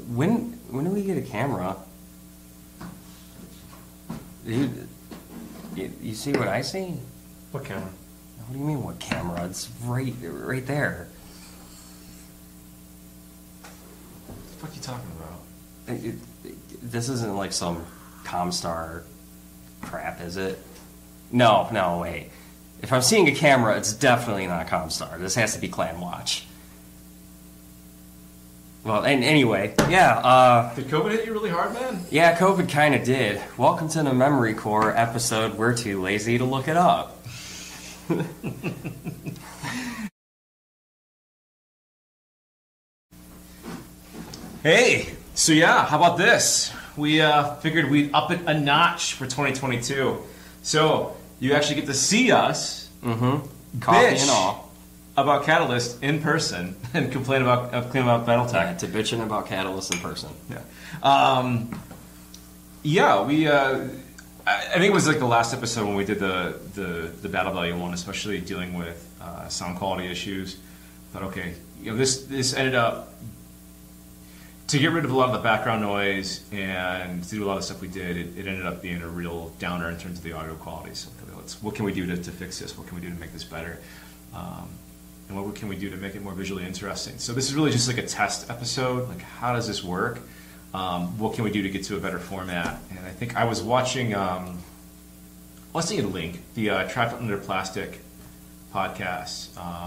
when do we get a camera? You see what I see? What camera? What do you mean, what camera? It's right there. What the fuck are you talking about? This isn't like some Comstar crap, is it? No, wait. If I'm seeing a camera, it's definitely not Comstar. This has to be ClanWatch. Well, and anyway, yeah. Did COVID hit you really hard, man? Yeah, COVID kind of did. Welcome to the Memory Core episode. We're too lazy to look it up. Hey, so yeah, how about this? We figured we'd up it a notch for 2022. So you actually get to see us, Coffee bitch and all. about Catalyst in person and complain about BattleTech. Yeah, to bitching about Catalyst in person. Yeah. We. I think it was like the last episode when we did the Battle Value one, especially dealing with sound quality issues. But okay, this ended up to get rid of a lot of the background noise and to do a lot of stuff we did. It ended up being a real downer in terms of the audio quality. So what can we do to fix this? What can we do to make this better? And what can we do to make it more visually interesting? So this is really just like a test episode. Like, how does this work? What can we do to get to a better format? And I think I was watching, let's see a link, the Trapped Under Plastic podcast,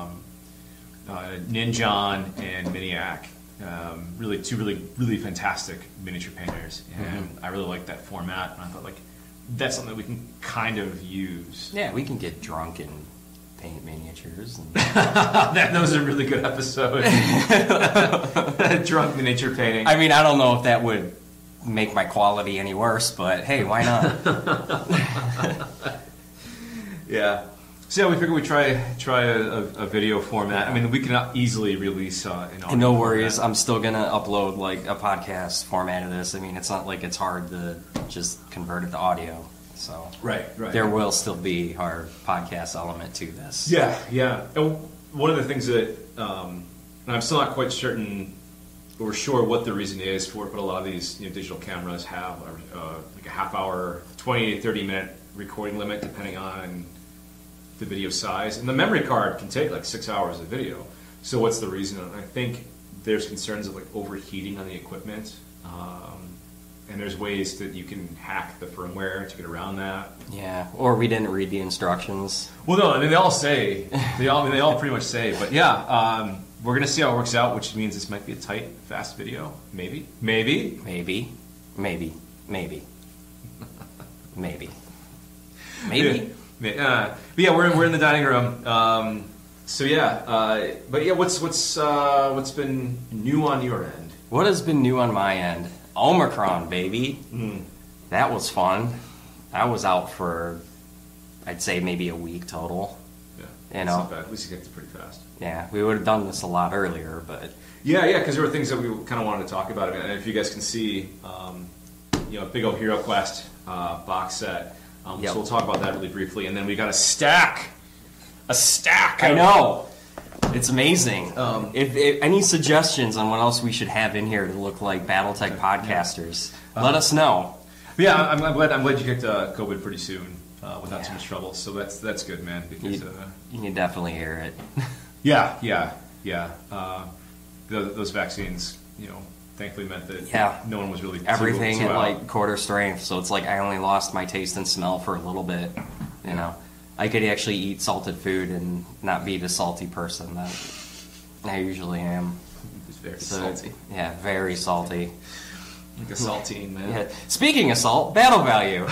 Ninjon and Miniac. Two really fantastic miniature painters. And I really like that format. And I thought, like, that's something that we can kind of use. Yeah, we can get drunk and paint miniatures. And That was a really good episode. Drunk miniature painting. I mean, I don't know if that would make my quality any worse, but hey, why not? Yeah. So yeah, we figured we'd try a video format. I mean, we can easily release an audio. No worries. format. I'm still gonna upload like a podcast format of this. I mean, it's not like it's hard to just convert it to audio. So Right. there will still be our podcast element to this. Yeah. And one of the things that, and I'm still not quite certain or sure what the reason is for it, but a lot of these digital cameras have like a half hour, 20 to 30 minute recording limit depending on the video size. And the memory card can take like 6 hours of video. So what's the reason? I think there's concerns of like overheating on the equipment. And there's ways that you can hack the firmware to get around that. Yeah, or we didn't read the instructions. Well, no, I mean, they all pretty much say, but yeah, we're gonna see how it works out, which means this might be a tight, fast video. Maybe. But yeah, we're in the dining room. But yeah, what's been new on your end? What has been new on my end? Omicron, baby. That was fun. I was out for, I'd say maybe a week total. Yeah, You know. not bad. At least you get it pretty fast. Yeah, we would have done this a lot earlier, but Yeah, because there were things that we kind of wanted to talk about, and if you guys can see, big old Hero Quest box set. Yep. So we'll talk about that really briefly, and then we got a stack. I know. It's amazing. If any suggestions on what else we should have in here to look like BattleTech podcasters, let us know. Yeah, I'm glad you kicked COVID pretty soon without too much trouble. So that's good, man. Because You can definitely hear it. yeah. Those vaccines, thankfully meant that no one was really Everything too at out. like quarter strength, so it's like I only lost my taste and smell for a little bit. I could actually eat salted food and not be the salty person that I usually am. It's very salty. Yeah, very salty. Like a saltine, man. Yeah. Speaking of salt, battle value.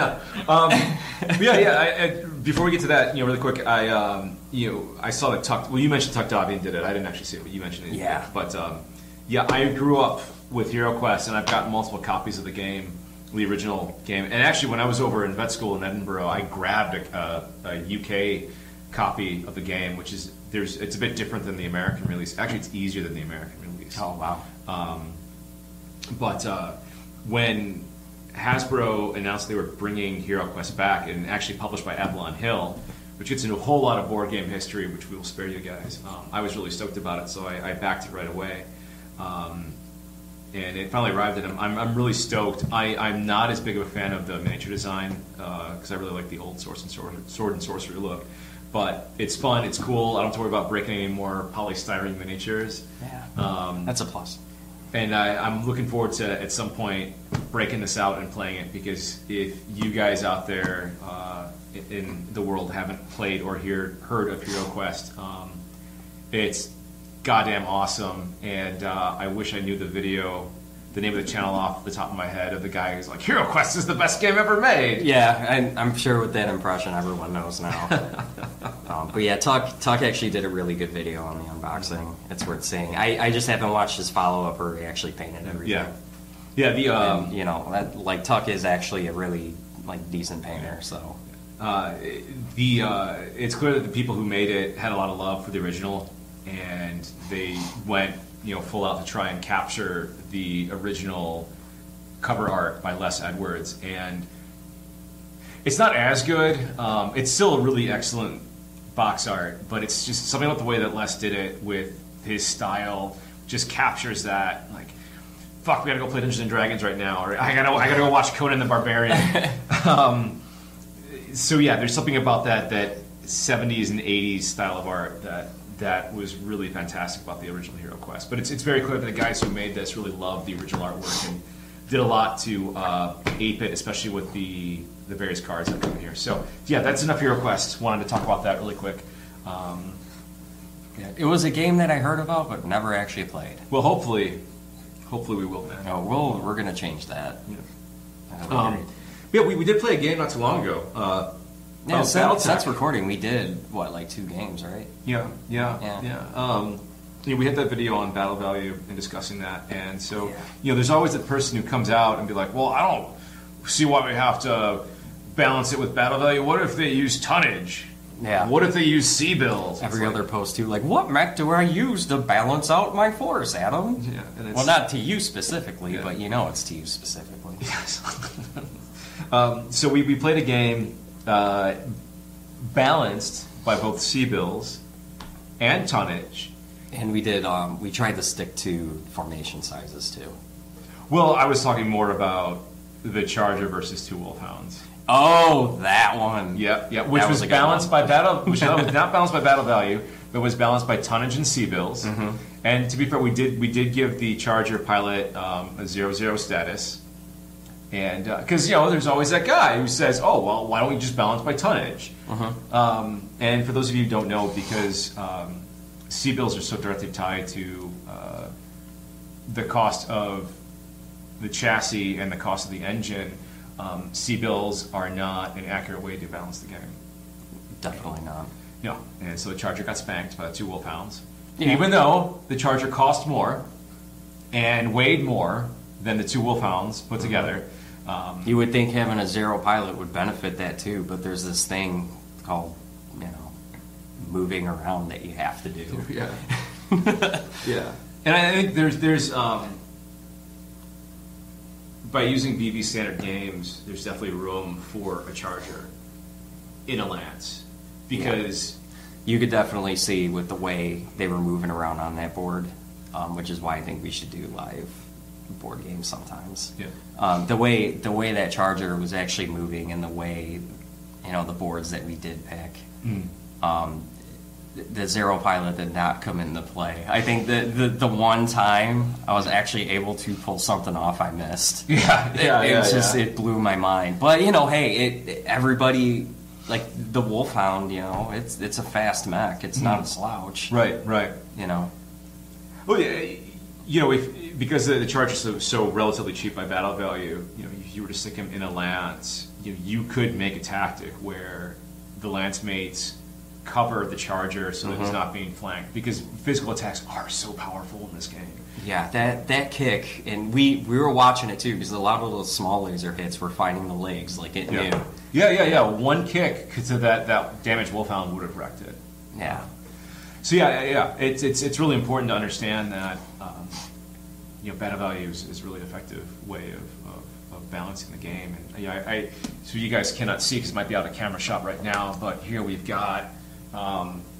Before we get to that, really quick, I saw that Tuck. Well, you mentioned Tuck Davian did it. I didn't actually see it, but you mentioned it. Yeah. But I grew up with Hero Quest, and I've got multiple copies of the game, the original game. And actually, when I was over in vet school in Edinburgh, I grabbed a UK copy of the game, which is it's a bit different than the American release. Actually, it's easier than the American release. Oh wow. But when Hasbro announced they were bringing Hero Quest back, and actually published by Avalon Hill, which gets into a whole lot of board game history, which we will spare you guys, I was really stoked about it, so I backed it right away. and it finally arrived, and I'm really stoked. I'm not as big of a fan of the miniature design because I really like the old sword and sorcery look. But it's fun, it's cool. I don't have to worry about breaking any more polystyrene miniatures. Yeah, that's a plus. And I'm looking forward to, at some point, breaking this out and playing it, because if you guys out there in the world haven't played or heard of Hero Quest, it's goddamn awesome. And I wish I knew the name of the channel off the top of my head of the guy who's like, Hero Quest is the best game ever made. Yeah, I'm sure with that impression everyone knows now. But yeah, Tuck actually did a really good video on the unboxing. It's worth seeing. I just haven't watched his follow-up where he actually painted everything. Yeah. And, you know, like Tuck is actually a really like decent painter. So it's clear that the people who made it had a lot of love for the original, and they went full out to try and capture the original cover art by Les Edwards, and it's not as good. It's still a really excellent box art, but it's just something about the way that Les did it with his style just captures that, like, fuck, we gotta go play Dungeons and Dragons right now, or I gotta go watch Conan the Barbarian. So yeah, there's something about that 70s and 80s style of art that was really fantastic about the original Hero Quest. But it's very clear that the guys who made this really loved the original artwork and did a lot to ape it, especially with the various cards that come in here. So yeah, that's enough Hero Quest. Wanted to talk about that really quick. Yeah, it was a game that I heard about but never actually played. Well, hopefully we will, man. Oh, we're gonna change that. Yeah, we did play a game not too long ago. Yeah, since recording, we did like 2 games, right? Yeah. We had that video on battle value and discussing that, and so there's always that person who comes out and be like, "Well, I don't see why we have to balance it with battle value. What if they use tonnage? Yeah. What if they use C-bills?" Every other post too, like, what mech do I use to balance out my force, Adam? Yeah, and well, not to you specifically, but it's to you specifically. Yes. So we played a game balanced by both C-bills and tonnage. And we did. We tried to stick to formation sizes too. Well, I was talking more about the Charger versus 2 Wolfhounds. Oh, that one. Yep. Which was balanced by battle. Which was not balanced by battle value, but was balanced by tonnage and C-bills. Mm-hmm. And to be fair, we did give the Charger pilot a 0-0 status. And because there's always that guy who says, "Oh, well, why don't we just balance by tonnage?" Uh-huh. And for those of you who don't know, because C-bills are so directly tied to the cost of the chassis and the cost of the engine, C-bills are not an accurate way to balance the game. Definitely not. No, and so the Charger got spanked by the 2 Wolfhounds, even though the Charger cost more and weighed more than the 2 Wolfhounds put together. You would think having a 0 pilot would benefit that too, but there's this thing called, moving around that you have to do. Yeah. Yeah. And I think there's by using BB standard games, there's definitely room for a Charger in a Lance, because you could definitely see with the way they were moving around on that board, which is why I think we should do live board games sometimes. Yeah. The way that Charger was actually moving, and the way the boards that we did pick, the 0 pilot did not come into play. I think the one time I was actually able to pull something off, I missed. It blew my mind. But hey, everybody, like the Wolfhound, it's a fast mech. It's not a slouch. Right. Well, because the Charger is so relatively cheap by battle value, if you were to stick him in a Lance, you could make a tactic where the Lance mates cover the Charger so that it's not being flanked, because physical attacks are so powerful in this game. Yeah, that kick, and we were watching it too, because a lot of those small laser hits were finding the legs like it knew. Yeah. One kick to that damaged Wolfhound would have wrecked it. Yeah. So it's really important to understand that battle value is really an effective way of balancing the game. And so you guys cannot see because it might be out of camera shot right now, but here we've got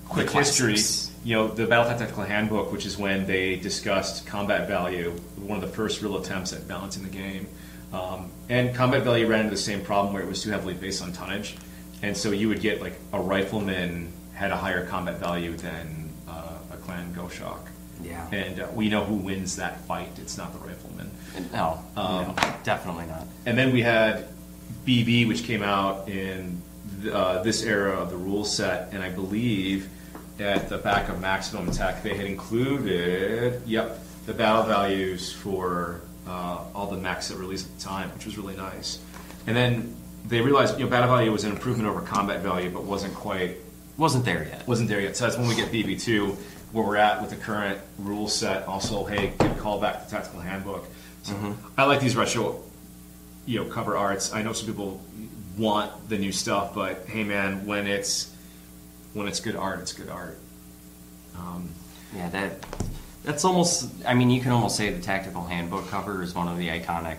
quick history, the Battle Tactical Handbook, which is when they discussed combat value, one of the first real attempts at balancing the game. And combat value ran into the same problem where it was too heavily based on tonnage. And so you would get, like, a rifleman had a higher combat value than a clan Goshawk. Yeah. And we know who wins that fight. It's not the rifleman. No, definitely not. And then we had BB, which came out in this era of the rule set, and I believe at the back of Maximum Tech they had included, the battle values for all the mechs that released at the time, which was really nice. And then they realized, battle value was an improvement over combat value, but wasn't there yet. So that's when we get BB2, where we're at with the current rule set. Also, hey, good callback to the Tactical Handbook. So I like these retro, cover arts. I know some people want the new stuff, but hey, man, when it's good art, it's good art. That's almost. I mean, you can almost say the Tactical Handbook cover is one of the iconic,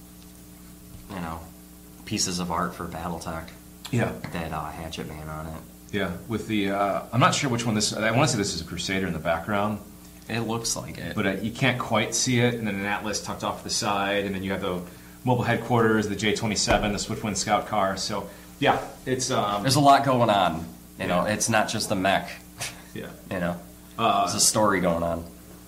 pieces of art for BattleTech. Yeah. That Hatchet Man on it. Yeah, with the I'm not sure which one this. I want to say this is a Crusader in the background. It looks like it, but you can't quite see it. And then an Atlas tucked off to the side, and then you have the mobile headquarters, the J-27, the Swiftwind scout car. So yeah, it's there's a lot going on. It's not just a mech. Yeah, there's a story going on.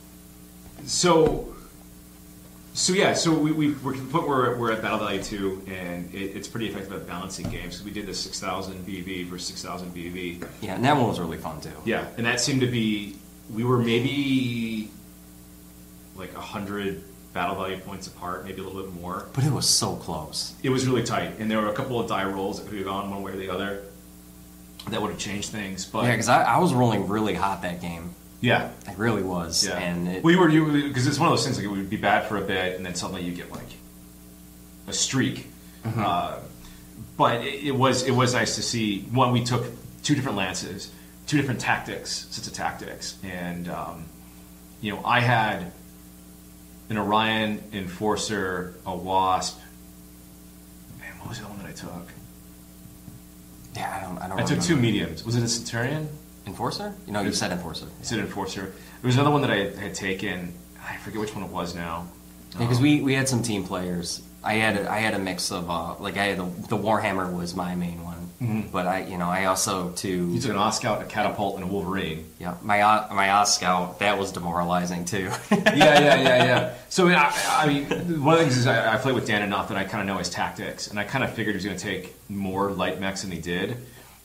So we're to the point where we're at Battle Value 2, and it's pretty effective at balancing games. We did the 6,000 BV versus 6,000 BV. Yeah, and that one was really fun too. Yeah, and that seemed to be, we were maybe like 100 battle value points apart, maybe a little bit more. But it was so close. It was really tight, and there were a couple of die rolls that could have gone one way or the other that would have changed things. But yeah, because I was rolling really hot that game. Yeah, it really was. Yeah, and because it's one of those things like it would be bad for a bit, and then suddenly you get like a streak. But it was nice to see. One, we took 2 different lances, 2 different sets of tactics, and I had an Orion Enforcer, a Wasp. Man, what was the other one that I took? Yeah, I don't. I took 2 mediums. Was it a Centurion? Enforcer? You said Enforcer. You said Enforcer. There was another one that I had taken. I forget which one it was now. Yeah, because we had some team players. I had a mix of I had the Warhammer was my main one, but I also too. You took an Oscout, a Catapult, and a Wolverine. Yeah, my Oscout, that was demoralizing too. Yeah. So I mean, one of the things is I played with Dan enough that I kind of know his tactics, and I kind of figured he was going to take more light mechs than he did.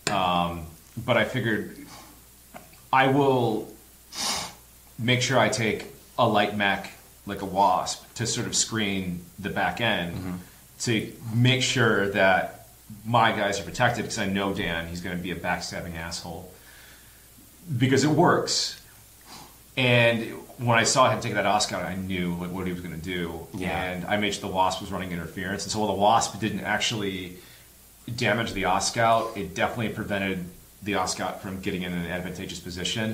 But I figured I will make sure I take a light mech like a Wasp to sort of screen the back end to make sure that my guys are protected, because I know Dan, he's going to be a backstabbing asshole. Because it works. And when I saw him take that Oscar, I knew what he was going to do. Yeah. And I made sure the Wasp was running interference. And so while the Wasp didn't actually damage the Oscout, it definitely prevented the Oscout from getting in an advantageous position.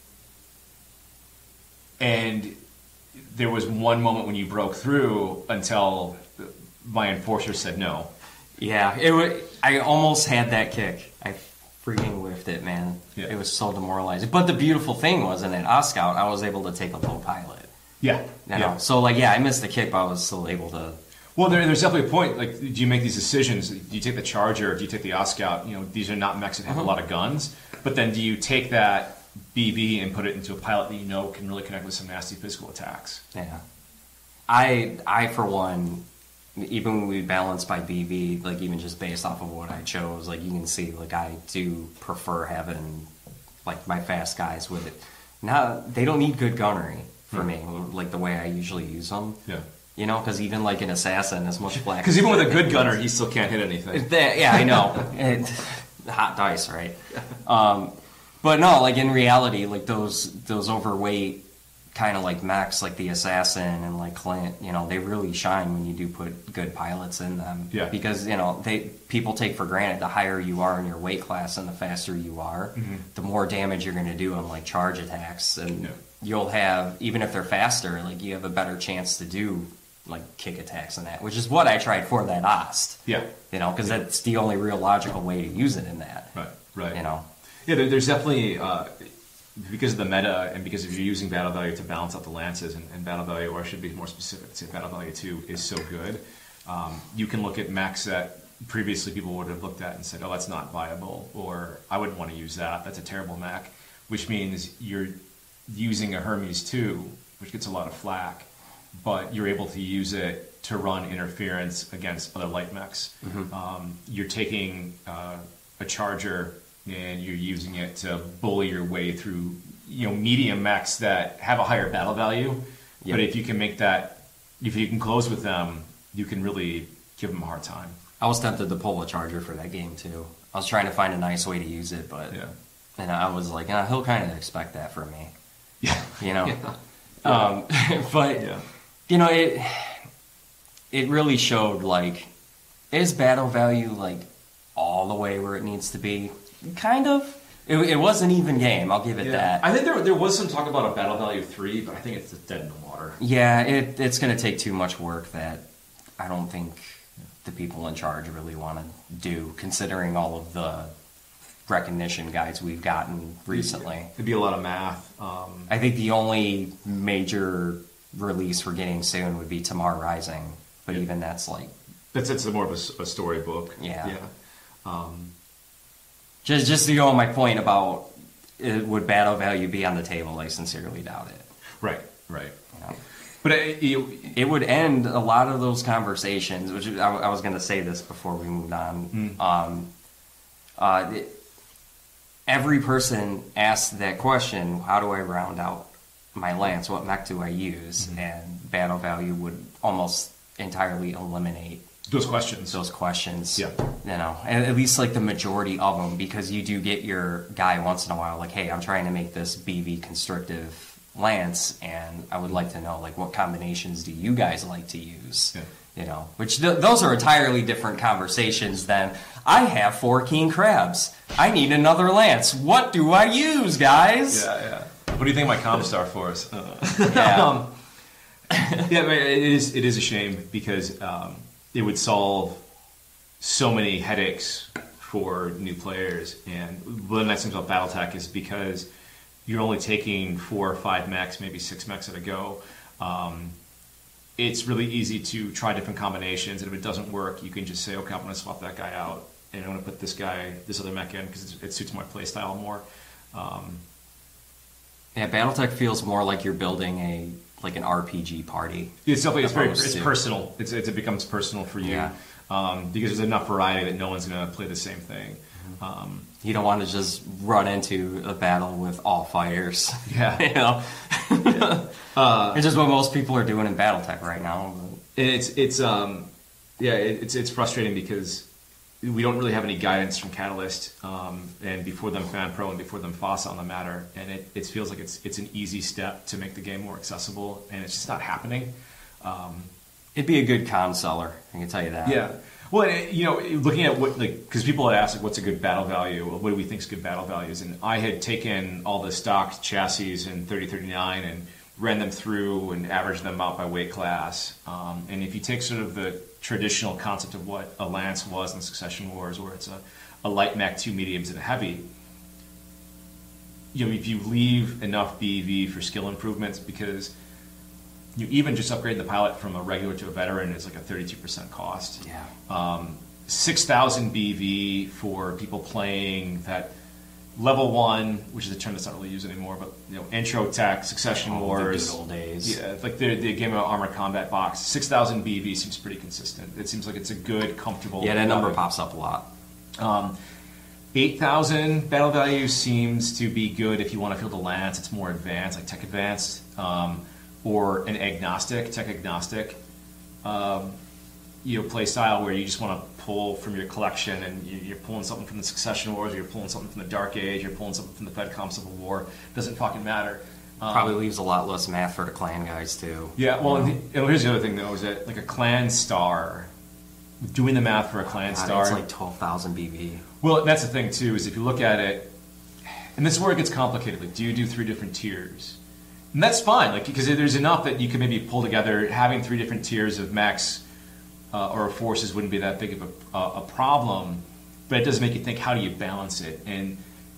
And there was one moment when you broke through until my Enforcer said no. Yeah, I almost had that kick. I freaking whiffed it, man. Yeah. It was so demoralizing. But the beautiful thing was, in that Oscout, I was able to take a low pilot. Yeah. So, I missed the kick, but I was still able to... Well, there's definitely a point. Like, do you make these decisions? Do you take the Charger? Do you take the Oscout? These are not mechs that have a lot of guns. But then do you take that BB and put it into a pilot that can really connect with some nasty physical attacks? Yeah. I for one, even when we balance by BB, even just based off of what I chose, you can see, I do prefer having, my fast guys with it. Now, they don't need good gunnery for me, the way I usually use them. Yeah. Because even an assassin, as much black. Because even with a good gunner, he still can't hit anything. Yeah, I know. Hot dice, right? But no, in reality, those overweight kind of mechs, the assassin and Clint, they really shine when you do put good pilots in them. Yeah. Because people take for granted the higher you are in your weight class and the faster you are, the more damage you're going to do on charge attacks, and you'll have, even if they're faster, you have a better chance to do kick attacks and that, which is what I tried for that Ost. Yeah. Because that's the only real logical way to use it in that. Right. Yeah, there's definitely because of the meta and because if you're using battle value to balance out the lances and battle value, or I should be more specific, say battle value 2 is so good. You can look at mechs that previously people would have looked at and said, oh, that's not viable, or I wouldn't want to use that. That's a terrible mech, which means you're using a Hermes 2, which gets a lot of flack, but you're able to use it to run interference against other light mechs. You're taking a charger and you're using it to bully your way through, medium mechs that have a higher battle value. Yep. But if you can if you can close with them, you can really give them a hard time. I was tempted to pull a charger for that game too. I was trying to find a nice way to use it, but and I was like, he'll kind of expect that from me. Yeah. But it really showed, like, is battle value like all the way where it needs to be? Kind of. It was an even game. I'll give it that. I think there was some talk about a battle value 3, but I think it's dead in the water. Yeah, it's going to take too much work that I don't think the people in charge really want to do, considering all of the recognition guides we've gotten recently. It'd be a lot of math. I think the only major release we're getting soon would be Tamar Rising, but even that's like... It's more of a storybook. Yeah. Just to go on my point about would battle value be on the table, I sincerely doubt it. Right. But it would end a lot of those conversations, which I was going to say this before we moved on. Every person asks that question, how do I round out my lance? What mech do I use? And battle value would almost entirely eliminate those questions. Yeah. At least like the majority of them, because you do get your guy once in a while like, hey, I'm trying to make this BV constrictive lance, and I would like to know, like, what combinations do you guys like to use? Which those are entirely different conversations than, I have 4 king crabs, I need another lance, what do I use, guys? What do you think of my Comstar Force? It is a shame, because it would solve so many headaches for new players. And one of the nice things about BattleTech is because you're only taking 4 or 5 mechs, maybe 6 mechs at a go. It's really easy to try different combinations, and if it doesn't work, you can just say, okay, I'm going to swap that guy out, and I'm going to put this other mech in because it suits my playstyle more. BattleTech feels more like you're building an RPG party. It's definitely it's personal. It becomes personal for you because there's enough variety that no one's going to play the same thing. You don't want to just run into a battle with all fighters. Yeah. It's just what most people are doing in BattleTech right now. And it's frustrating because we don't really have any guidance from Catalyst, and before them FanPro and before them FOSSA on the matter, and it feels like it's an easy step to make the game more accessible, and it's just not happening. It'd be a good con seller, I can tell you that. Yeah. Well, looking at what, because people had asked, what's a good battle value? What do we think is good battle values? And I had taken all the stock chassis in 3039 and ran them through and averaged them out by weight class. And if you take sort of the traditional concept of what a lance was in Succession Wars, where it's a light mech, 2 mediums, and a heavy, if you leave enough BV for skill improvements, because you even just upgrade the pilot from a regular to a veteran is like a 32% cost. 6,000 BV for people playing that level 1, which is a term that's not really used anymore, but intro tech, Succession Wars, the good old days. Yeah, like the Game of Armor Combat box. 6,000 BV seems pretty consistent. It seems like it's a good, comfortable. Yeah, that number pops up a lot. 8,000 battle value seems to be good if you want to field a lance. It's more advanced, like tech advanced. Or an tech agnostic, play style where you just want to pull from your collection, and you're pulling something from the Succession Wars, or you're pulling something from the Dark Age, you're pulling something from the FedCom Civil War. Doesn't fucking matter. Probably leaves a lot less math for the clan guys too. Yeah, well, and here's the other thing though, is that like a clan star, doing the math for a clan star, it's like 12,000 BV. Well, that's the thing too, is if you look at it, and this is where it gets complicated. Like, do you do 3 different tiers? And that's fine, because there's enough that you can maybe pull together. Having 3 different tiers of mechs or forces wouldn't be that big of a problem, but it does make you think, how do you balance it? And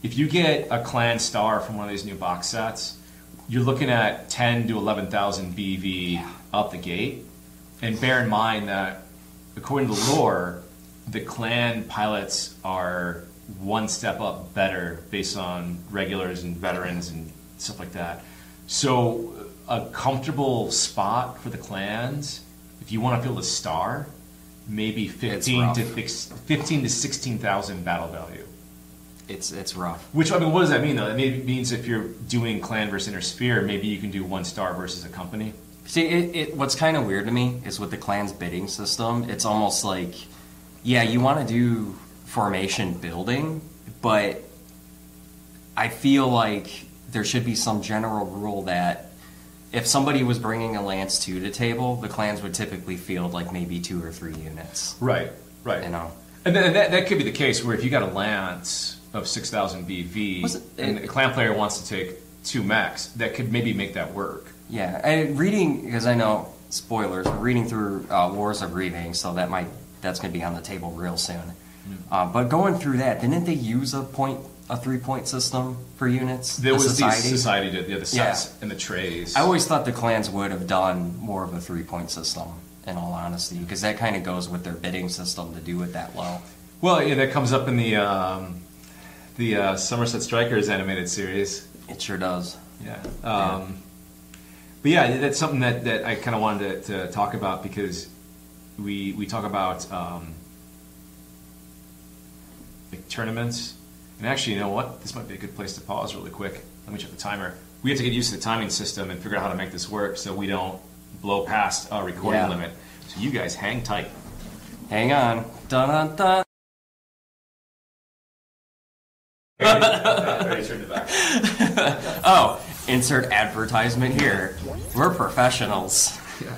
if you get a clan star from one of these new box sets, you're looking at 10 to 11,000 BV out the gate. And bear in mind that according to lore, the clan pilots are one step up better based on regulars and veterans and stuff like that. So a comfortable spot for the clans, if you want to field a star, maybe 15 to 16,000 battle value. It's rough. Which, I mean, what does that mean though? It means if you're doing clan versus inner sphere, maybe you can do 1 star versus a company. See, what's kind of weird to me is with the clan's bidding system, it's almost like, yeah, you want to do formation building, but I feel like there should be some general rule that if somebody was bringing a Lance 2 to table, the clans would typically field like maybe 2 or 3 units. Right. You know? And that could be the case where if you got a Lance of 6,000 BV and the clan player wants to take 2 mechs, that could maybe make that work. Yeah, and reading, because I know, spoilers, reading through Wars of Reaving, so that's going to be on the table real soon. But going through that, didn't they use a 3-point system for units? There was the society did, the sets and the trays. I always thought the clans would have done more of a 3-point system, in all honesty, because that kind of goes with their bidding system to do it that low. Well, yeah, that comes up in the Somerset Strikers animated series. It sure does. Yeah. But yeah, that's something that I kind of wanted to talk about because we talk about like tournaments. And actually, you know what? This might be a good place to pause really quick. Let me check the timer. We have to get used to the timing system and figure out how to make this work so we don't blow past our recording limit. So you guys hang tight. Hang on. Dun dun dun. Ready to turn it back. Oh, insert advertisement here. We're professionals.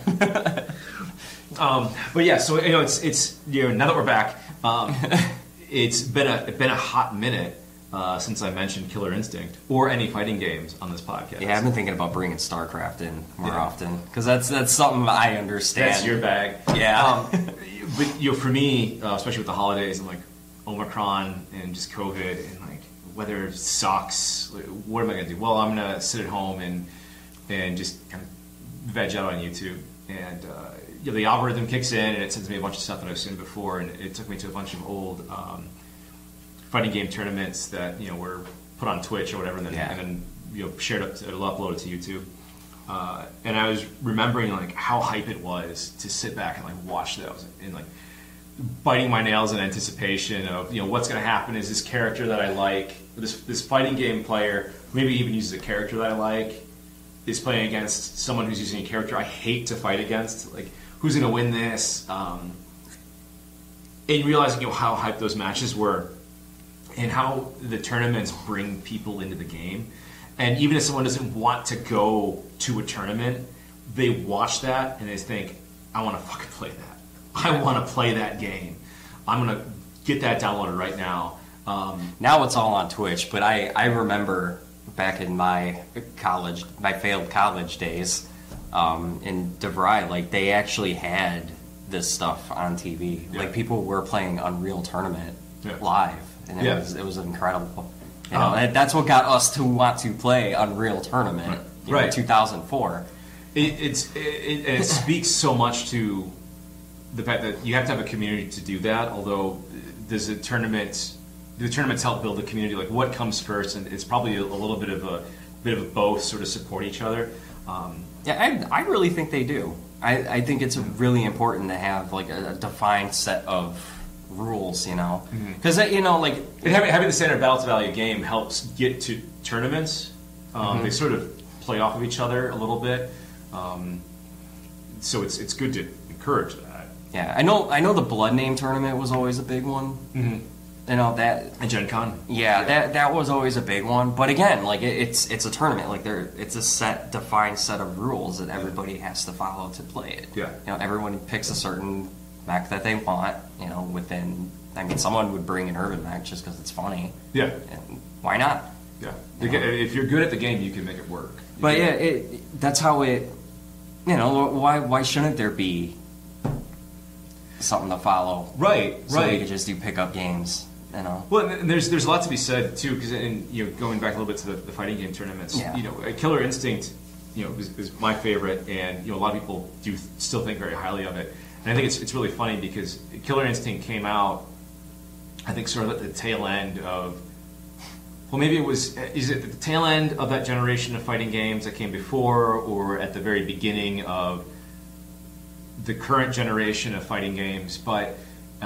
But yeah, so it's now that we're back, it's been a hot minute since I mentioned Killer Instinct or any fighting games on this podcast. Yeah, I've been thinking about bringing StarCraft in more often because that's something I understand. That's your bag. Yeah. But for me, especially with the holidays and like Omicron and just COVID and like weather sucks. What am I gonna do? Well, I'm gonna sit at home and just kind of veg out on YouTube and. The algorithm kicks in and it sends me a bunch of stuff that I've seen before, and it took me to a bunch of old fighting game tournaments that were put on Twitch or whatever, and then shared up, it'll upload it to YouTube. And I was remembering like how hype it was to sit back and like watch those and like biting my nails in anticipation of what's going to happen. Is this character that I like, this fighting game player, maybe even uses a character that I like, is playing against someone who's using a character I hate to fight against, like. Who's going to win this? And realizing how hyped those matches were and how the tournaments bring people into the game. And even if someone doesn't want to go to a tournament, they watch that and they think, I want to fucking play that. I want to play that game. I'm going to get that downloaded right now. Now it's all on Twitch, but I remember back in my failed college days, in DeVry, like they actually had this stuff on TV. Yeah. Like people were playing Unreal Tournament live, and it was incredible. And that's what got us to want to play Unreal Tournament. In 2004. It speaks so much to the fact that you have to have a community to do that. Although there's the tournaments help build the community. Like what comes first, and it's probably a little bit of both sort of support each other. Yeah, I really think they do. I think it's really important to have like a defined set of rules, because like having the standard battle to value game helps get to tournaments. They sort of play off of each other a little bit, so it's good to encourage that. Yeah, I know the Blood Name tournament was always a big one. Mm-hmm. That and Gen Con. Yeah, that was always a big one. But again, like it's a tournament. Like it's a defined set of rules that everybody has to follow to play it. Yeah. Everyone picks a certain mech that they want. Within. I mean, someone would bring an urban mech just because it's funny. Yeah. And why not? Yeah. If you're good at the game, you can make it work. But that's how it. Why shouldn't there be something to follow? Right. So we could just do pickup games. You know. Well, and there's a lot to be said too, because going back a little bit to the fighting game tournaments, Killer Instinct, is my favorite, and a lot of people do still think very highly of it. And I think it's really funny because Killer Instinct came out, I think, sort of at the tail end of. Well, maybe is it the tail end of that generation of fighting games that came before, or at the very beginning of the current generation of fighting games? But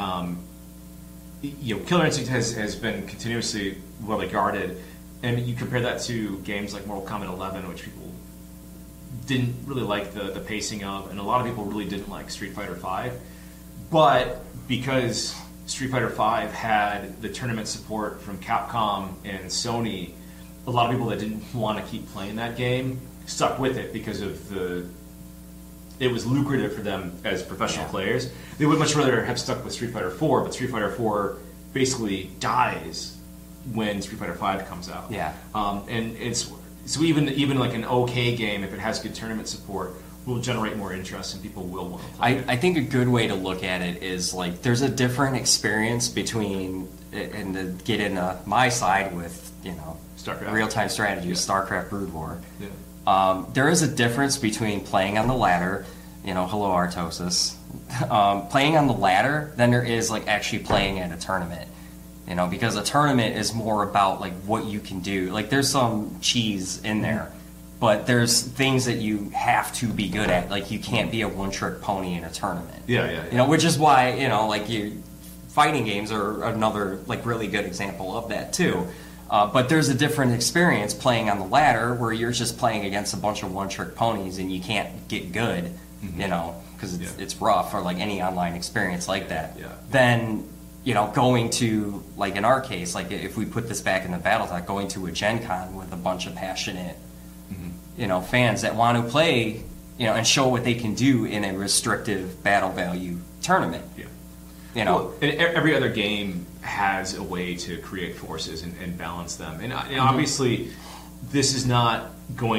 Killer Instinct has been continuously well regarded, and you compare that to games like Mortal Kombat 11, which people didn't really like the pacing of, and a lot of people really didn't like Street Fighter V. But because Street Fighter V had the tournament support from Capcom and Sony, a lot of people that didn't want to keep playing that game stuck with it because of it was lucrative for them as professional players. They would much rather have stuck with Street Fighter 4, but Street Fighter 4 basically dies when Street Fighter 5 comes out. Yeah. And it's so even like an okay game, if it has good tournament support, will generate more interest and people will want to play it. I think a good way to look at it is like there's a different experience between, and to get into my side with StarCraft. Real-time strategy, StarCraft Brood War. Yeah. There is a difference between playing on the ladder, hello Artosis, playing on the ladder than there is like actually playing at a tournament. Because a tournament is more about like what you can do. Like there's some cheese in there, but there's things that you have to be good at. Like you can't be a one-trick pony in a tournament. Yeah. Which is why fighting games are another like really good example of that too. But there's a different experience playing on the ladder where you're just playing against a bunch of one-trick ponies and you can't get good, because it's rough, or like any online experience like that. Yeah. Then going to, like in our case, like if we put this back in the BattleTech, going to a Gen Con with a bunch of passionate, fans that want to play, and show what they can do in a restrictive battle value tournament. Yeah. Well, and every other game has a way to create forces and balance them. And obviously, this is not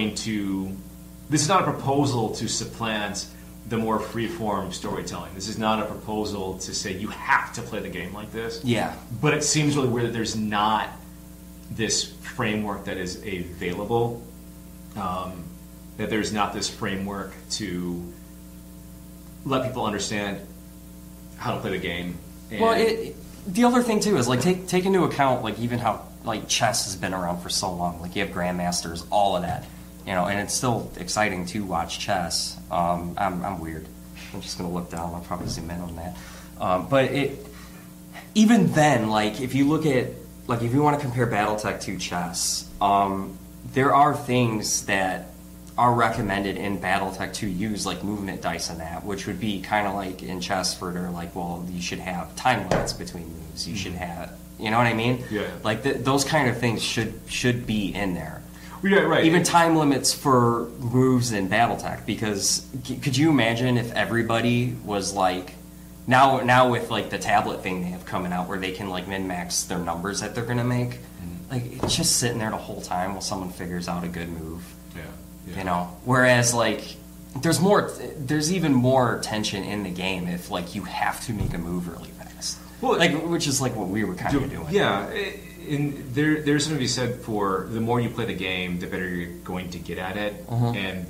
a proposal to supplant the more free-form storytelling. This is not a proposal to say you have to play the game like this. Yeah. But it seems really weird that there's not this framework that is available, that there's not this framework to let people understand how to play the game. And well, the other thing too is like take into account like even how like chess has been around for so long. Like you have grandmasters, all of that. And it's still exciting to watch chess. I'm weird. I'm just gonna look down. I'll probably zoom in on that. But even then, like if you look at like if you want to compare BattleTech to chess, there are things that are recommended in BattleTech to use like movement dice and that, which would be kind of like in chess where they're like, well, you should have time limits between moves. You should have, you know what I mean? Yeah. Like those kind of things should be in there. Yeah, right. Even time limits for moves in BattleTech, because could you imagine if everybody was like now with like the tablet thing they have coming out where they can like min-max their numbers that they're gonna make, like it's just sitting there the whole time while someone figures out a good move. Yeah. Whereas like there's even more tension in the game if like you have to make a move really fast. Well, like which is like what we were kind of doing. Yeah. And there's something to be said for the more you play the game, the better you're going to get at it, and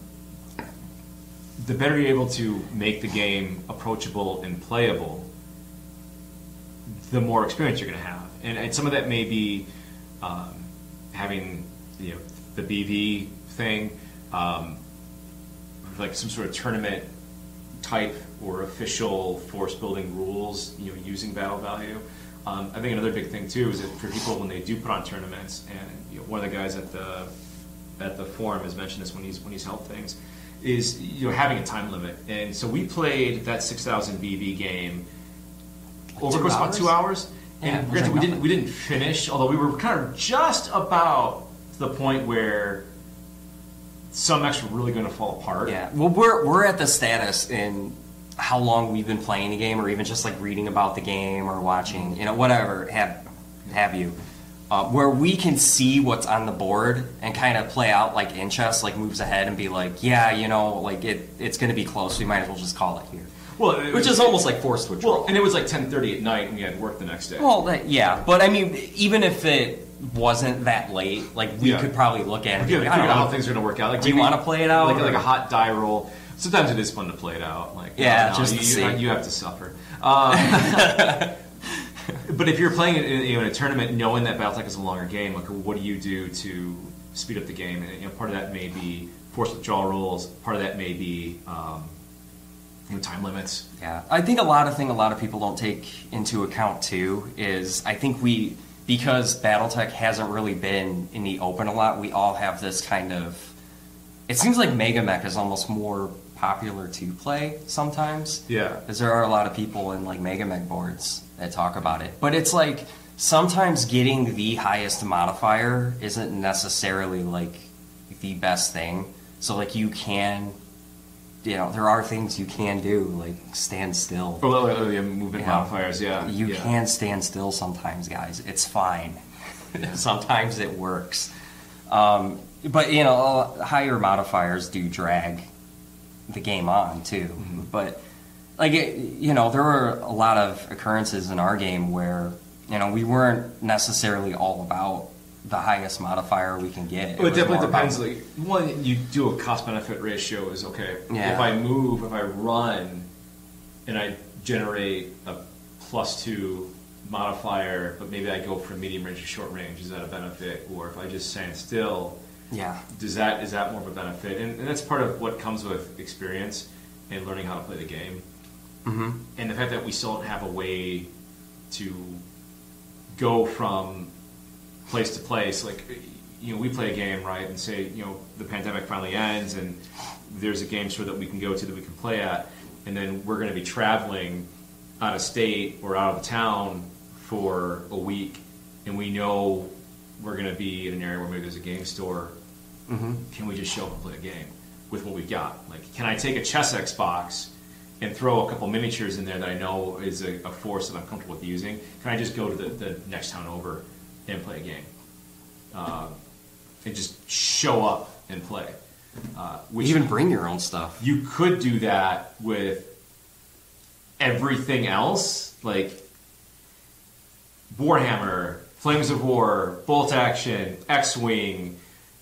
the better you're able to make the game approachable and playable, the more experience you're going to have. And some of that may be having the BV thing, like some sort of tournament type or official force building rules, using battle value. I think another big thing too is that for people when they do put on tournaments, and one of the guys at the forum has mentioned this when he's helped things, is having a time limit. And so we played that 6,000 BV game over the course of about 2 hours. And we didn't finish, although we were kind of just about to the point where some mechs were really going to fall apart. Yeah. Well, we're at the status in how long we've been playing the game, or even just like reading about the game or watching, whatever have you, where we can see what's on the board and kind of play out like in chess, like moves ahead and be like, yeah, like it's going to be close. We might as well just call it here. Well, which is almost like forced withdrawal. Well, and it was like 10:30 at night, and we had work the next day. Well, yeah, but I mean, even if it wasn't that late, like we could probably look at it. Figure out how things are going to work out. Like, do you want to play it out? Like a hot die roll. Sometimes it is fun to play it out. Like, you have to suffer. But if you're playing in a tournament, knowing that BattleTech is a longer game, like what do you do to speed up the game? And part of that may be forced withdrawal rules. Part of that may be time limits. Yeah, I think a lot of people don't take into account too is I think because BattleTech hasn't really been in the open a lot, we all have this kind of. It seems like MegaMech is almost more popular to play sometimes. Yeah. Because there are a lot of people in like MegaMech boards that talk about it. But it's like sometimes getting the highest modifier isn't necessarily like the best thing. So like you can, there are things you can do, like stand still. Oh, yeah, movement modifiers, yeah. You can stand still sometimes, guys. It's fine. Sometimes it works. But, higher modifiers do drag the game on, too. Mm-hmm. But, there were a lot of occurrences in our game where, we weren't necessarily all about the highest modifier we can get. Well, it definitely depends. Like, one, you do a cost-benefit ratio is, okay, if I move, if I run, and I generate a +2 modifier, but maybe I go from medium range to short range, is that a benefit? Or if I just stand still, is that more of a benefit? And that's part of what comes with experience and learning how to play the game. Mm-hmm. And the fact that we still don't have a way to go from place to place, like, we play a game, right, and say, the pandemic finally ends and there's a game store that we can go to that we can play at, and then we're going to be traveling out of state or out of town for a week, and we know we're going to be in an area where maybe there's a game store. Mm-hmm. Can we just show up and play a game with what we've got? Like, can I take a ChessX box and throw a couple miniatures in there that I know is a force that I'm comfortable with using? Can I just go to the next town over and play a game? And just show up and play. Even bring your own stuff. You could do that with everything else, like Warhammer, Flames of War, Bolt Action, X-Wing,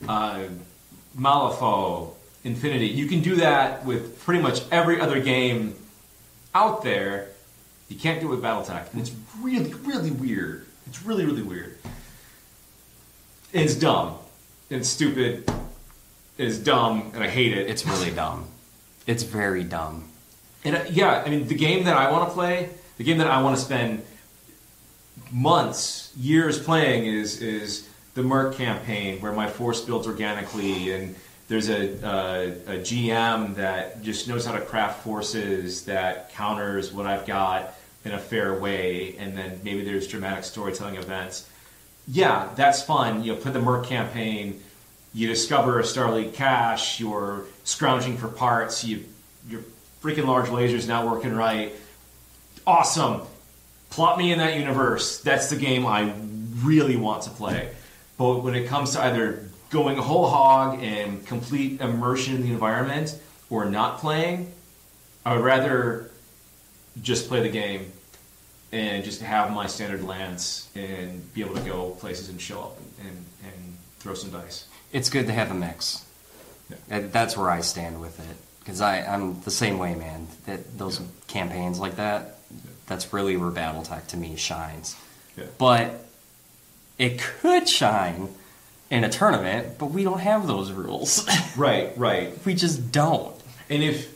Malifaux, Infinity. You can do that with pretty much every other game out there. You can't do it with BattleTech. And it's really, really weird. It's really, really weird. It's dumb. It's stupid. It's dumb, and I hate it. It's really dumb. It's very dumb. And the game that I want to play, the game that I want to spend months, years playing is the Merc campaign, where my force builds organically, and there's a GM that just knows how to craft forces that counters what I've got in a fair way, and then maybe there's dramatic storytelling events. Yeah, that's fun. Play the Merc campaign, you discover a Starleague cache, you're scrounging for parts, your freaking large laser's not working right. Awesome. Plot me in that universe. That's the game I really want to play. But when it comes to either going whole hog and complete immersion in the environment or not playing, I would rather just play the game and just have my standard lance and be able to go places and show up and throw some dice. It's good to have a mix. Yeah. That's where I stand with it. Because I'm the same way, man. Those campaigns like that, that's really where BattleTech to me shines. Yeah. But it could shine in a tournament, but we don't have those rules. Right. We just don't. And if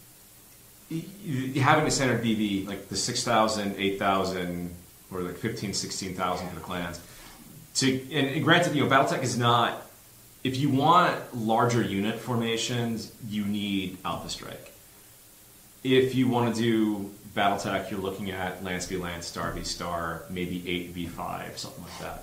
having a standard BV, like the 6,000, 8,000, or like 15, 16,000 for the clans, and granted, BattleTech is not. If you want larger unit formations, you need Alpha Strike. If you want to do BattleTech, you're looking at Lance v Lance, Star v Star, maybe 8v5, something like that.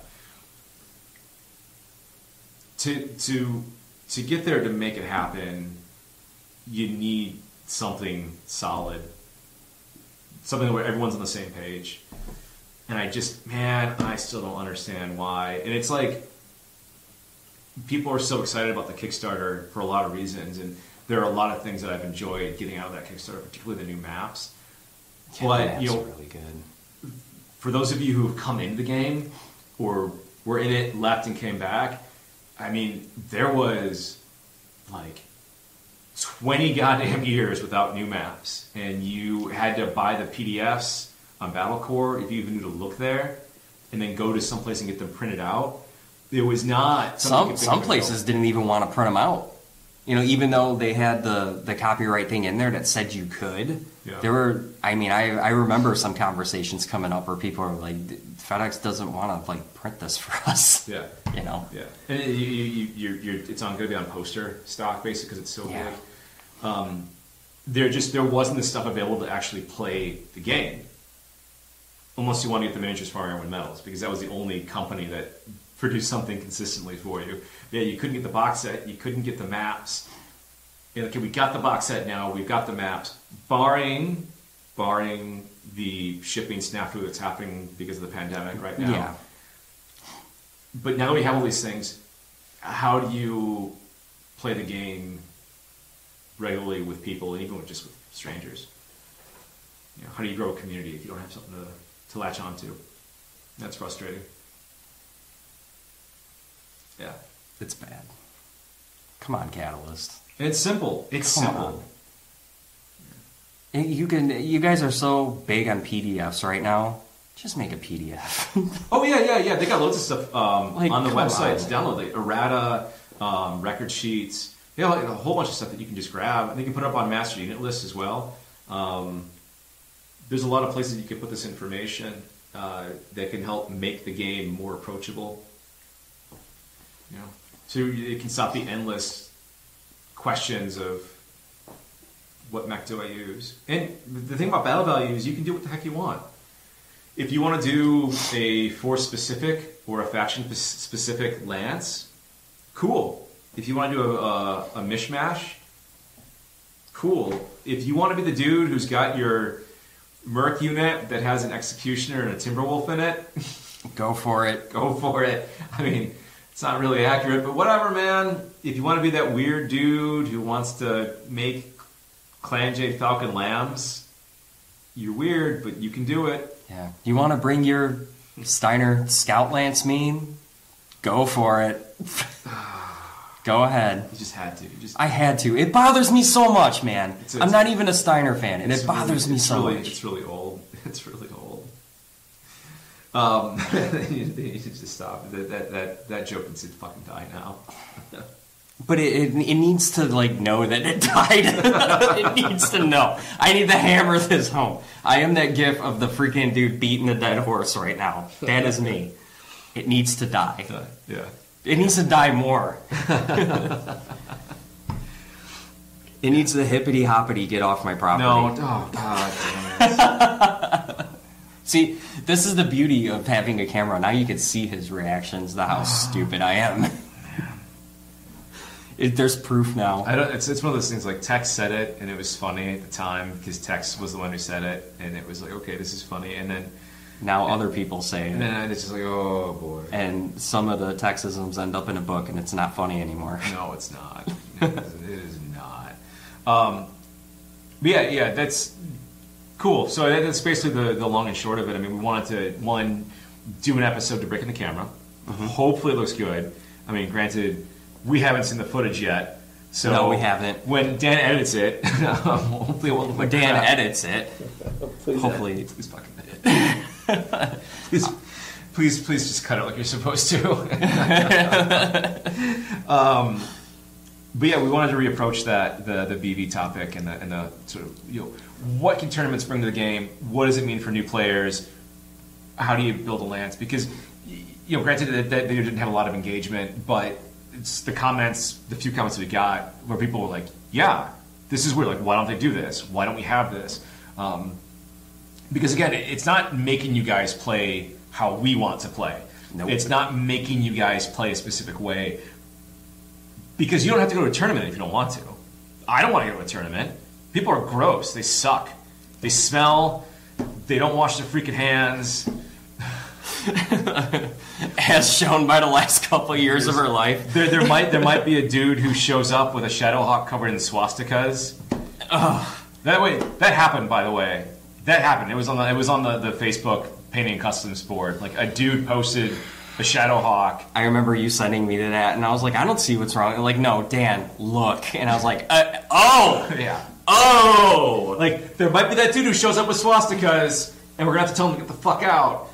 To get there, to make it happen, you need something solid, something where everyone's on the same page. And I still don't understand why. And it's like, people are so excited about the Kickstarter for a lot of reasons, and there are a lot of things that I've enjoyed getting out of that Kickstarter, particularly the new maps. Yeah, but the maps are really good. For those of you who have come into the game or were in it, left, and came back, I mean, there was like 20 goddamn years without new maps, and you had to buy the PDFs on Battlecore if you even knew to look there, and then go to someplace and get them printed out. It was not some places didn't even want to print them out. You know, even though they had the copyright thing in there that said you could. Yeah. There were, I mean, I remember some conversations coming up where people are like, FedEx doesn't want to like print this for us. Yeah. You know. Yeah. And it's going to be on poster stock basically because it's so big. There wasn't the stuff available to actually play the game, unless you want to get the miniatures for Ironwood Metals, because that was the only company that produced something consistently for you. Yeah, you couldn't get the box set, you couldn't get the maps. Okay, we got the box set now, we've got the maps, barring the shipping snafu that's happening because of the pandemic right now. Yeah. But now that we have all these things, how do you play the game regularly with people, and even just with strangers? You know, how do you grow a community if you don't have something to latch onto? That's frustrating. Yeah. It's bad. Come on, Catalyst. It's simple. It's simple. You guys are so big on PDFs right now. Just make a PDF. Oh yeah. They got loads of stuff on the website to download, like errata, record sheets. They have like a whole bunch of stuff that you can just grab, and they can put up on master unit lists as well. There's a lot of places you can put this information that can help make the game more approachable. You know, so it can stop the endless questions of what mech do I use. And the thing about Battle Value is you can do what the heck you want. If you want to do a force specific or a faction specific lance, cool. If you want to do a mishmash, cool. If you want to be the dude who's got your Merc unit that has an Executioner and a Timberwolf in it, go for it. Go for it. I mean, it's not really accurate, but whatever, man. If you want to be that weird dude who wants to make Clan Jade Falcon lambs, you're weird, but you can do it. Yeah. You want to bring your Steiner Scout Lance meme? Go for it. Go ahead. You just had to. I had to. It bothers me so much, man. I'm not even a Steiner fan, and it bothers me so much. It's really old. It's really old. They need to just stop. That joke needs to fucking die now. But it needs to like know that it died. It needs to know. I need to hammer this home. I am that gif of the freaking dude beating a dead horse right now. That is me. It needs to die. Yeah. It needs to die more. It needs the hippity hoppity get off my property. No. Oh God damn it. See, this is the beauty of having a camera. Now you can see his reactions to how stupid I am. There's proof now. It's one of those things like Tex said it, and it was funny at the time because Tex was the one who said it, and it was like, okay, this is funny. And then now other people say it. And then it's just like, oh boy. And some of the Texisms end up in a book, and it's not funny anymore. No, it's not. It is not. But yeah, that's cool. So that's basically the long and short of it. I mean, we wanted to, do an episode to break in the camera. Mm-hmm. Hopefully it looks good. I mean, granted, we haven't seen the footage yet. So no, we haven't. When Dan edits it, hopefully it won't look like Dan crap. edits it. Hopefully. Please fucking edit. Please just cut it like you're supposed to. But yeah, we wanted to reapproach the BV topic and the sort of, what can tournaments bring to the game? What does it mean for new players? How do you build a lance? Because, granted that they didn't have a lot of engagement, but it's the few comments we got where people were like, yeah, this is weird. Like, why don't they do this? Why don't we have this? Because again, it's not making you guys play how we want to play. Nope. It's not making you guys play a specific way. Because you don't have to go to a tournament if you don't want to. I don't want to go to a tournament. People are gross. They suck. They smell. They don't wash their freaking hands. as shown by the last couple of years of her life. There might be a dude who shows up with a Shadowhawk covered in swastikas. That happened, by the way. That happened. It was on the Facebook Painting Customs board. Like, a dude posted a Shadowhawk. I remember you sending me to that, and I was like, I don't see what's wrong. Like, no, Dan, look. And I was like, yeah. Oh! Like, there might be that dude who shows up with swastikas, and we're going to have to tell him to get the fuck out.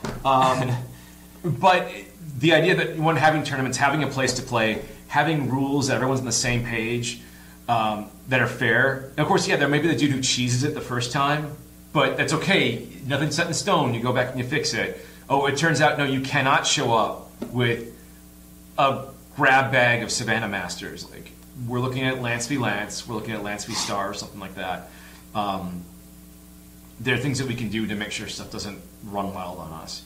But the idea that when having tournaments, having a place to play, having rules that everyone's on the same page, that are fair. And of course, yeah, there may be the dude who cheeses it the first time, but that's okay. Nothing's set in stone. You go back and you fix it. Oh, it turns out, no, you cannot show up with a grab bag of Savannah Masters. Like, we're looking at Lance v. Lance. We're looking at Lance v. Star or something like that. There are things that we can do to make sure stuff doesn't run wild on us.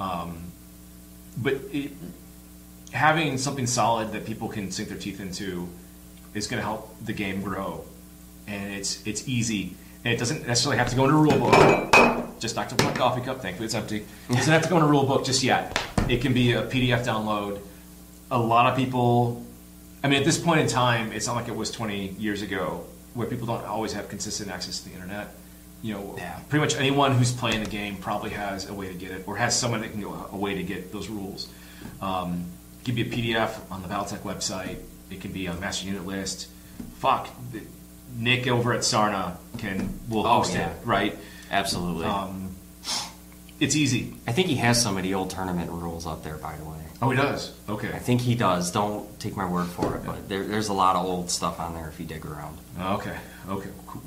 But having something solid that people can sink their teeth into is going to help the game grow. And it's easy. And it doesn't necessarily have to go in a rule book. Just knocked over my coffee cup. Thankfully, it's empty. It doesn't have to go in a rule book just yet. It can be a PDF download. A lot of people... I mean, at this point in time, it's not like it was 20 years ago, where people don't always have consistent access to the internet. You know, pretty much anyone who's playing the game probably has a way to get it, or has someone that can go a way to get those rules. It can be a PDF on the Battletech website. It can be on Master Unit List. Nick over at Sarna will host it, right? Absolutely. It's easy. I think he has some of the old tournament rules up there, by the way. Oh, he does? Okay. I think he does. Don't take my word for it, but there's a lot of old stuff on there if you dig around. Okay, cool.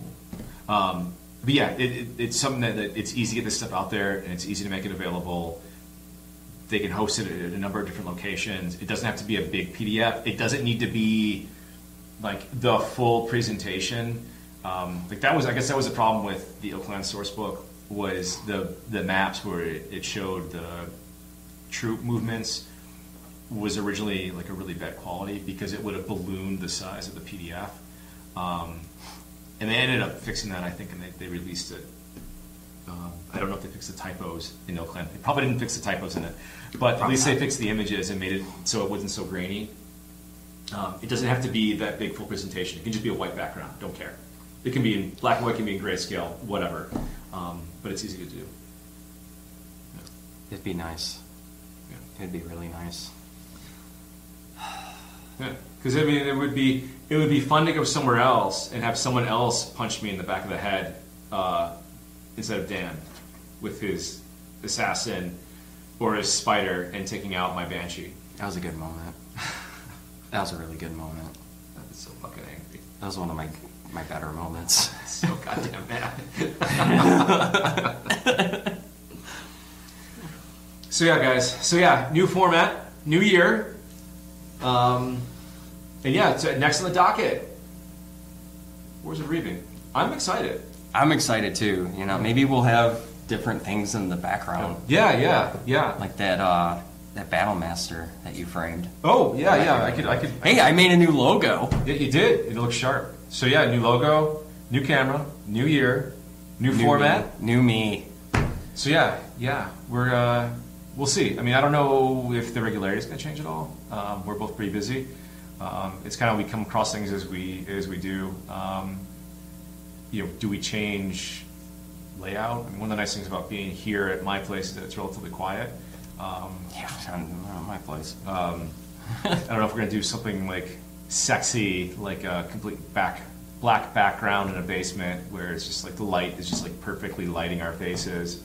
But yeah, it's something that it's easy to get this stuff out there, and it's easy to make it available. They can host it at a number of different locations. It doesn't have to be a big PDF. It doesn't need to be like the full presentation. I guess that was a problem with the Oakland Sourcebook, was the maps where it showed the troop movements was originally like a really bad quality because it would have ballooned the size of the PDF. And they ended up fixing that, I think, and they released it. I don't know if they fixed the typos in Oakland. They probably didn't fix the typos in it, but at least they fixed the images and made it so it wasn't so grainy. It doesn't have to be that big full presentation. It can just be a white background. Don't care. It can be in black and white, can be in grayscale, whatever. But it's easy to do. Yeah. It'd be nice. Yeah. It'd be really nice. Yeah, because I mean, it would be fun to go somewhere else and have someone else punch me in the back of the head instead of Dan with his assassin or his spider and taking out my banshee. That was a good moment. That was a really good moment. I was so fucking angry. That was one of my better moments. So goddamn mad. So yeah, guys. So yeah, new format, new year. And yeah, it's next on the docket. Wars of Reaving. I'm excited. I'm excited too. You know, maybe we'll have different things in the background. Yeah. Like that Battlemaster that you framed. Oh yeah. I could. Hey, I made a new logo. Yeah, you did. It looks sharp. So yeah, new logo, new camera, new year, new format, new me. So yeah, we'll see. I mean, I don't know if the regularity is going to change at all. We're both pretty busy. It's kind of we come across things as we do. Do we change layout? I mean, one of the nice things about being here at my place is that it's relatively quiet. Not my place. I don't know if we're going to do something like sexy, like a complete black background in a basement where it's just like the light is just like perfectly lighting our faces.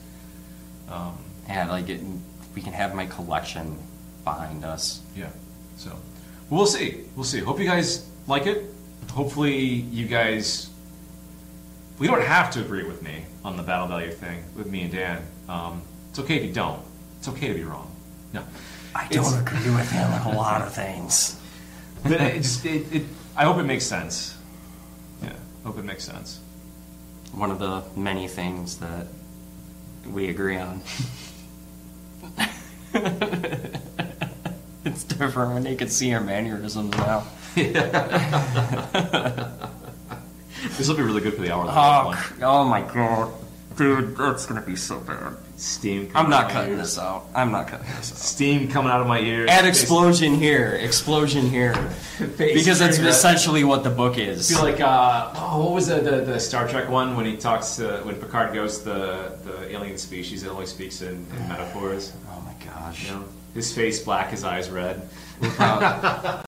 We can have my collection behind us. Yeah. So we'll see. Hope you guys like it. Hopefully you guys. We don't have to agree with me on the battle value thing with me and Dan. It's okay if you don't. It's okay to be wrong. No, I don't agree with him on a lot of things. But I hope it makes sense. Yeah, hope it makes sense. One of the many things that we agree on. It's different when they can see our mannerisms now. This will be really good for the hour. Oh my god. Dude, that's gonna be so bad. Steam. I'm not cutting this out. I'm not cutting this out. Steam coming out of my ears. Add explosion here. Explosion here. Because that's essentially what the book is. I feel like, what was the Star Trek one when he talks to, when Picard goes to the alien species that only speaks in metaphors? Oh my gosh. You know, his face black, his eyes red.